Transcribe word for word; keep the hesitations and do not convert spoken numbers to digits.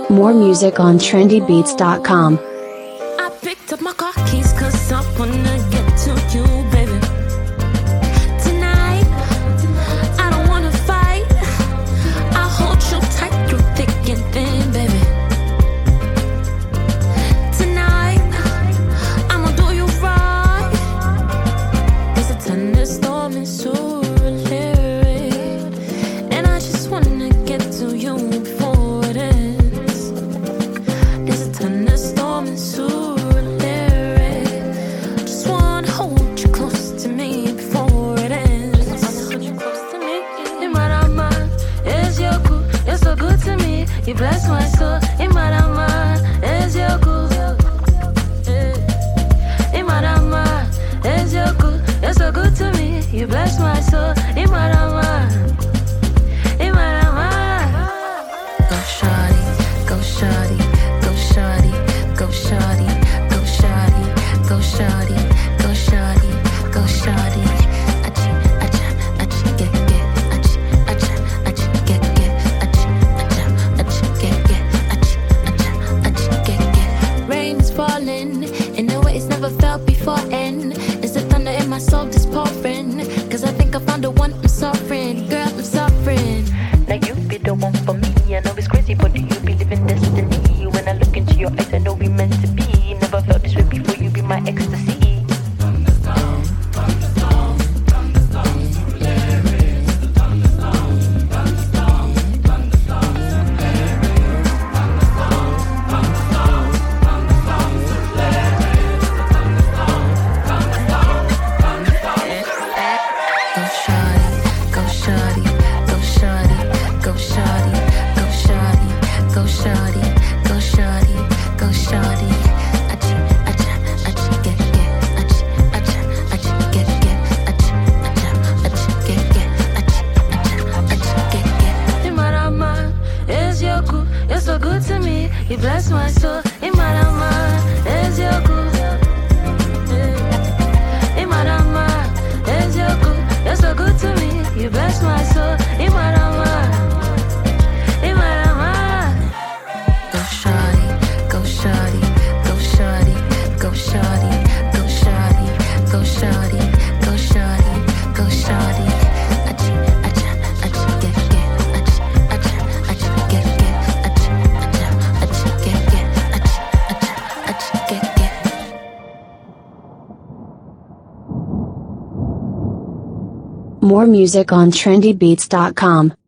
More music on trendy beats dot com. I picked up my car keys cause I wanna get to you, baby. Tonight, I don't wanna fight. I'll hold you tight through thick and thin, baby. Tonight, I'ma do you right. There's a thunderstorm in Surulere, and I just wanna get to you before it ends. There's a thunderstorm in Surulere, just wanna hold you close to me before it ends. Hold you close to me. Imarama, is your good, you're so good to me. You bless my soul. Imarama, is your good. Imarama, is your good, you're so good to me. You bless my soul. Imarama, Imarama. Go shawty, go shawty, go shawty, go shawty, go shawty, go shawty, go shawty, go shawty. Achi, acha, achi, get, get, achi, acha, achi, get, get, achi, acha, achi, get, get, achi, acha, achi, get, get. Rain is falling in a way it's never felt before, and it's the thunder in my soul just pouring. Cause I think I found the one I'm suffering, girl, I'm suffering. Now you be the one for me. I know it's crazy, but do you believe in destiny? When I look into your eyes, I know we meant to be. Never felt this way before, you be my ecstasy. Go shawty, go shawty, go shawty, go shawty, go shawty, go shawty, go shawty, go shawty. Achi, acha, achi, get, get, achi, acha, achi, get, get, achi, acha, achi, get, get, achi, acha, achi, get, get. Imarama, is your good, you're so good to me. You bless my soul. Imarama, is your good. Imarama, is your good, you're so good to me. You bless my soul. Imarama, Imarama. Go shawty, go shawty, go shawty, go shawty, go shawty, go shawty, go shawty, go shawty. Achi, acha, achi, get, get, achi, acha, achi, get, get, achi, acha, achi, get, get, achi, acha, achi, get, get. More music on trendy beats dot com.